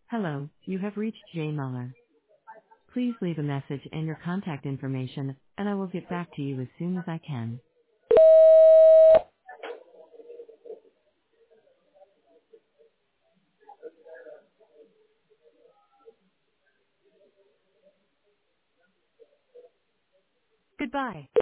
Hello, you have reached Jay Muller. Please leave a message and your contact information, and I will get back to you as soon as I can. Goodbye.